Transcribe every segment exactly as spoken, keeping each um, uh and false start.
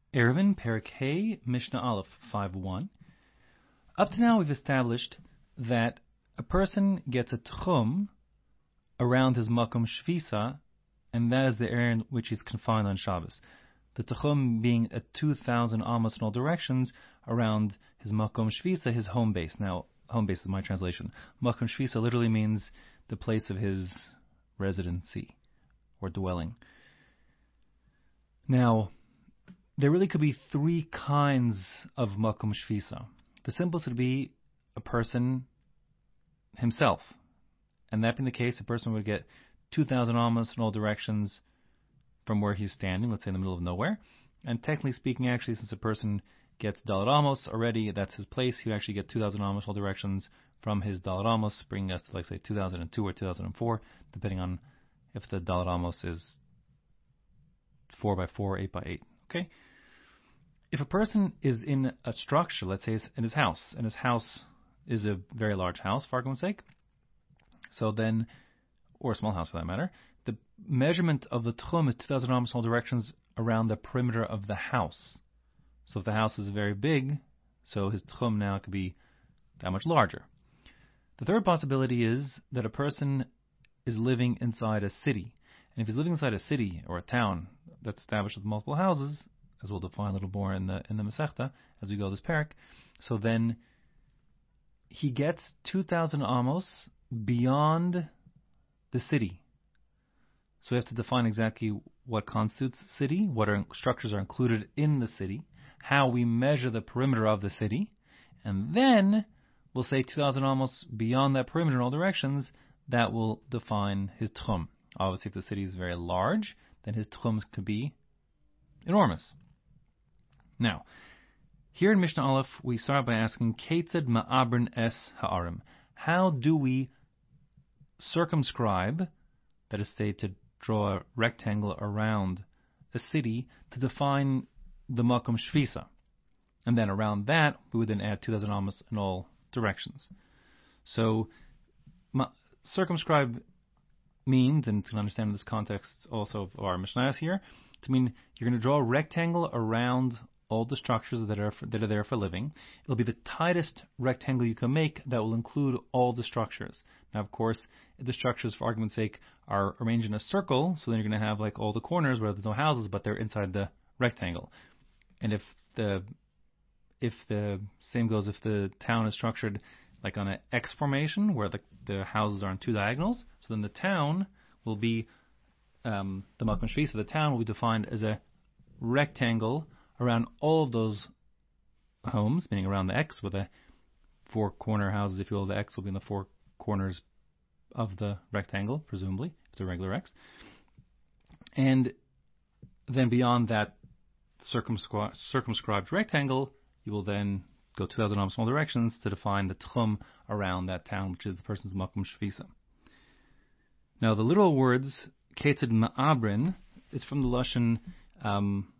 Eruvin, Perek Hey, Mishnah Aleph, five one. Up to now we've established that a person gets a tchum around his makom shvisa, and that is the area in which he's confined on Shabbos. The tchum being at two thousand amos in all directions around his makom shvisa, his home base. Now, home base is my translation. Makom shvisa literally means the place of his residency or dwelling. Now, there really could be three kinds of makom shvisa. The simplest would be a person himself. And that being the case, a person would get two thousand amos in all directions from where he's standing, let's say in the middle of nowhere. And technically speaking, actually, since a person gets dalet amos already, that's his place, he would actually get two thousand amos in all directions from his dalet amos, bringing us to, like, say, two thousand two or two thousand four, depending on if the dalet amos is four by four or eight by eight. Okay? If a person is in a structure, let's say in his house, and his house is a very large house, for argument's sake, so then, or a small house for that matter, the measurement of the tchum is two thousand amos in all directions around the perimeter of the house. So if the house is very big, so his tchum now could be that much larger. The third possibility is that a person is living inside a city. And if he's living inside a city or a town that's established with multiple houses, as we'll define a little more in the in the Masechta as we go this parak, so then he gets two thousand amos beyond the city. So we have to define exactly what constitutes city, what are, structures are included in the city, how we measure the perimeter of the city, and then we'll say two thousand amos beyond that perimeter in all directions. That will define his tchum. Obviously, if the city is very large, then his tchums could be enormous. Now, here in Mishnah Aleph, we start by asking, Ketzad ma'abrin es ha'arim. How do we circumscribe, that is to say, to draw a rectangle around a city to define the makom shvisa? And then around that, we would then add two thousand amos in all directions. So, ma- circumscribe means, and to understand this context also of our Mishnahs here, to mean you're going to draw a rectangle around all the structures that are for, that are there for living. It'll be the tightest rectangle you can make that will include all the structures. Now, of course, if the structures, for argument's sake, are arranged in a circle, so then you're going to have like all the corners where there's no houses, but they're inside the rectangle. And if the if the same goes if the town is structured like on an X formation, where the the houses are on two diagonals, so then the town will be um, the makom shvisa. The town will be defined as a rectangle around all of those homes, meaning around the X, with the four corner houses, if you will. The X will be in the four corners of the rectangle, presumably, if it's a regular X. And then beyond that circumscri- circumscribed rectangle, you will then go two thousand amos in all directions to define the tchum around that town, which is the person's makom shvisa. Now, the literal words, ketzad ma'abrin, is from the Lashon um,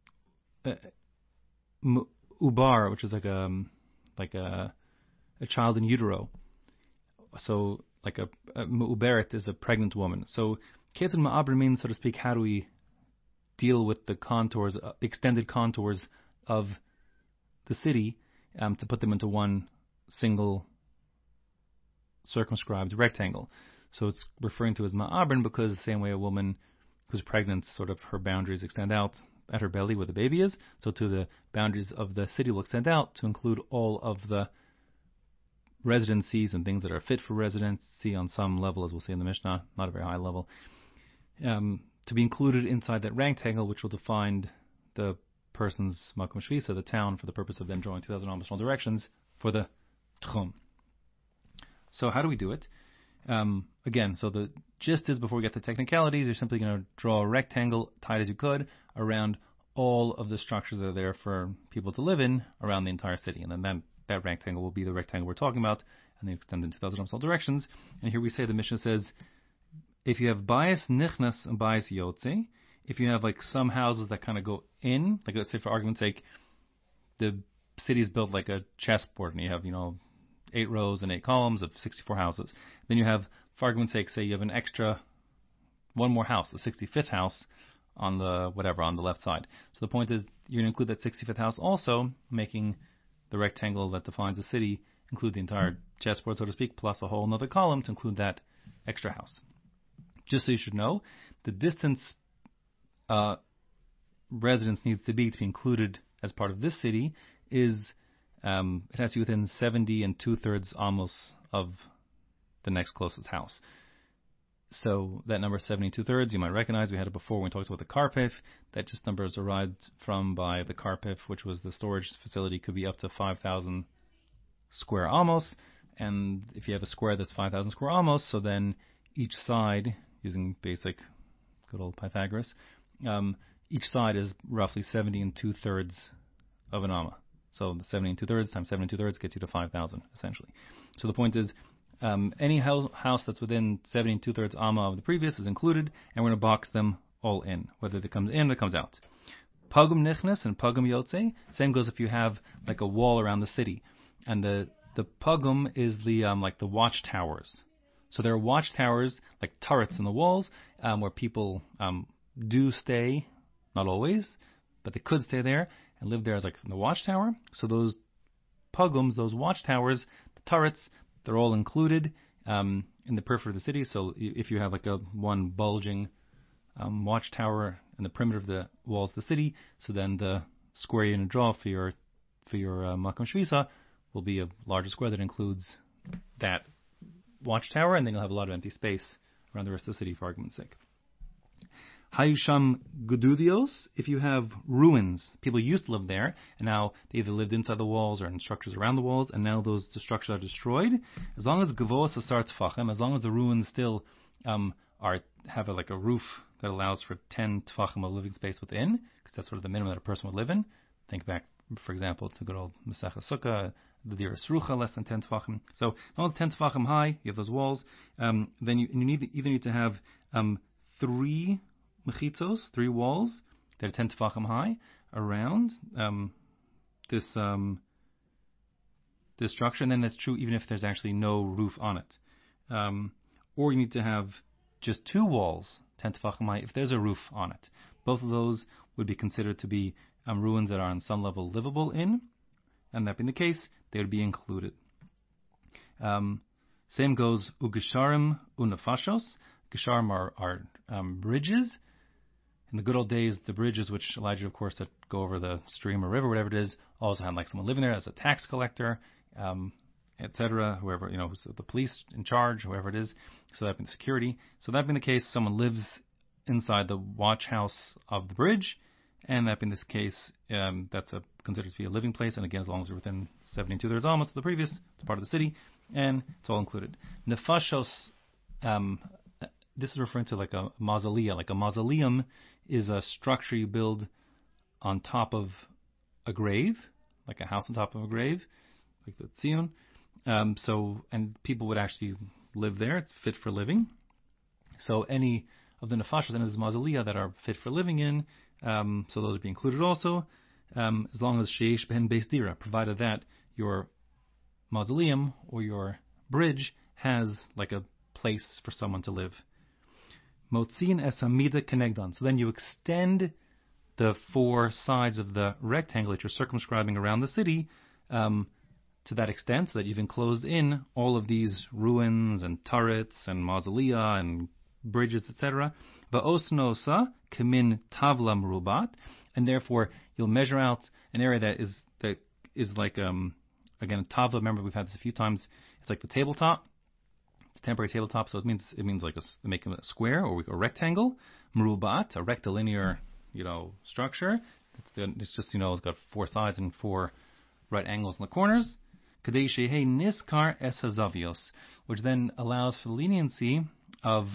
uh, ubar, which is like a like a a child in utero. So, like a, a mu'uberet is a pregnant woman. So, ketzad ma'abrin means, so to speak, how do we deal with the contours, uh, extended contours of the city, um, to put them into one single circumscribed rectangle. So it's referring to as ma'abrin because the same way a woman who's pregnant, sort of her boundaries extend out at her belly where the baby is, so to the boundaries of the city will extend out to include all of the residencies and things that are fit for residency on some level, as we'll see in the Mishnah, not a very high level, um, to be included inside that rectangle, which will define the person's makom shvisa, the town, for the purpose of then drawing two thousand amos in all directions for the tchum. So how do we do it? Um, again, so the gist is, before we get to technicalities, you're simply going to draw a rectangle, tight as you could, around all of the structures that are there for people to live in around the entire city. And then that, that rectangle will be the rectangle we're talking about, and then extend in two thousand amos in all directions. And here we say, the Mishnah says, if you have bias nichnas and bias yotze, if you have like some houses that kind of go in, like let's say for argument's sake, the city is built like a chessboard, and you have, you know, eight rows and eight columns of sixty-four houses. Then you have, for argument's sake, say you have an extra, one more house, the sixty-fifth house on the, whatever, on the left side. So the point is, you're going to include that sixty-fifth house also, making the rectangle that defines the city include the entire chessboard, so to speak, plus a whole another column to include that extra house. Just so you should know, the distance uh, residence needs to be to be included as part of this city is, um, it has to be within seventy and two-thirds amos of the next closest house. So that number seventy and two-thirds, you might recognize. We had it before when we talked about the Karpif. That just number is derived from by the Karpif, which was the storage facility, could be up to five thousand square amos. And if you have a square that's five thousand square amos, so then each side, using basic good old Pythagoras, um, each side is roughly seventy and two-thirds of an amma. So the seventy and two-thirds times seventy and two-thirds gets you to five thousand, essentially. So the point is, um, any house, house that's within seventy and two-thirds amma of the previous is included, and we're going to box them all in, whether it comes in or it comes out. Pagum nichnas and pagum yotze, same goes if you have like a wall around the city. And the, the pagum is the um, like the watchtowers. So there are watchtowers, like turrets in the walls, um, where people um, do stay, not always, but they could stay there and live there as like in the watchtower. So those pagums, those watchtowers, the turrets, they're all included um, in the periphery of the city. So if you have like a one bulging um, watchtower in the perimeter of the walls of the city, so then the square you're going to draw for your for your uh, Makom Shvisa will be a larger square that includes that watchtower, and then you'll have a lot of empty space around the rest of the city, for argument's sake. Hayusham Gududios, if you have ruins, people used to live there, and now they either lived inside the walls or in structures around the walls, and now those structures are destroyed. As long as Gavos Asar Tfachim, as long as the ruins still um, are have a, like a roof that allows for ten Tfachim of living space within, because that's sort of the minimum that a person would live in. Think back, for example, to good old Masechah Sukkah, the Dira Srucha, less than ten Tfachim. So as long as ten Tfachim high, you have those walls, um, then you, you need either need to have um, three mechitzos, three walls that are ten tefachim high around um, this um, this structure, and then that's true even if there's actually no roof on it. Um, or you need to have just two walls, ten tefachim high, if there's a roof on it. Both of those would be considered to be um, ruins that are on some level livable in, and that being the case, they would be included. Um, same goes ugesharim unafashos. Gesharim are, are um, bridges. In the good old days, the bridges, which Elijah, of course, that go over the stream or river, whatever it is, also had like someone living there as a tax collector, um, et cetera. Whoever, you know, who's the police in charge, whoever it is. So that being security. So that being the case, someone lives inside the watch house of the bridge, and that being this case, um, that's a, considered to be a living place. And again, as long as you're within seventy and two-thirds almost of the previous, it's part of the city, and it's all included. Nefashos. Um, This is referring to like a mausoleum. Like a mausoleum is a structure you build on top of a grave, like a house on top of a grave, like the Tzion. Um, so, and people would actually live there. It's fit for living. So any of the nefashos in this mausolea that are fit for living in, um, so those would be included also, um, as long as sheish ben beis dira, provided that your mausoleum or your bridge has like a place for someone to live. Motzin es hamida kenegdan. So then you extend the four sides of the rectangle that you're circumscribing around the city um, to that extent, so that you've enclosed in all of these ruins and turrets and mausolea and bridges, et cetera. Va'osnosa kemin tavla merubat, and therefore you'll measure out an area that is that is like um again a tavla. Remember, we've had this a few times. It's like the tabletop. Temporary tabletop, so it means it means like a, making a square or a rectangle. Merubat, a rectilinear, you know, structure. It's, it's just, you know, it's got four sides and four right angles in the corners. Kadei shehe niskar es hazavios, which then allows for the leniency of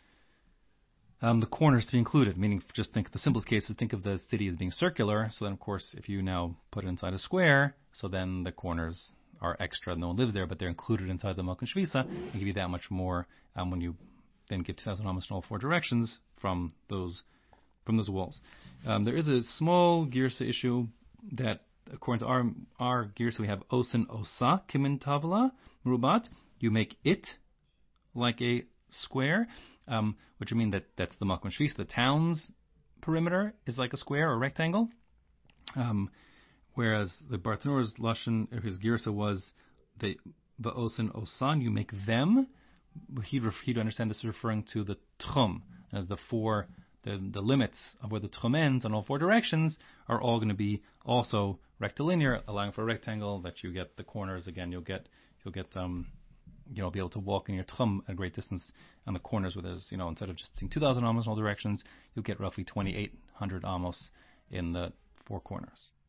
um, the corners to be included. Meaning, just think the simplest case is think of the city as being circular. So then, of course, if you now put it inside a square, so then the corners are extra, no one lives there, but they're included inside the Makom Shvisa, and give you that much more um, when you then give two thousand amos in all four directions from those from those walls. Um, there is a small girsa issue that, according to our our girsa, we have osin osa kimin tavla merubat. You make it like a square, um, which would mean that that's the Makom Shvisa. The town's perimeter is like a square or rectangle. Um, whereas the Bartanur's lashon, his girsa was the ba'osin osan, you make them. He'd, he'd understand this is referring to the tchum, as the four, the, the limits of where the tchum ends on all four directions are all going to be also rectilinear, allowing for a rectangle that you get the corners again. You'll get you'll get um you know be able to walk in your tchum at a great distance on the corners where there's you know instead of just seeing two thousand amos in all directions, you'll get roughly twenty-eight hundred amos in the four corners.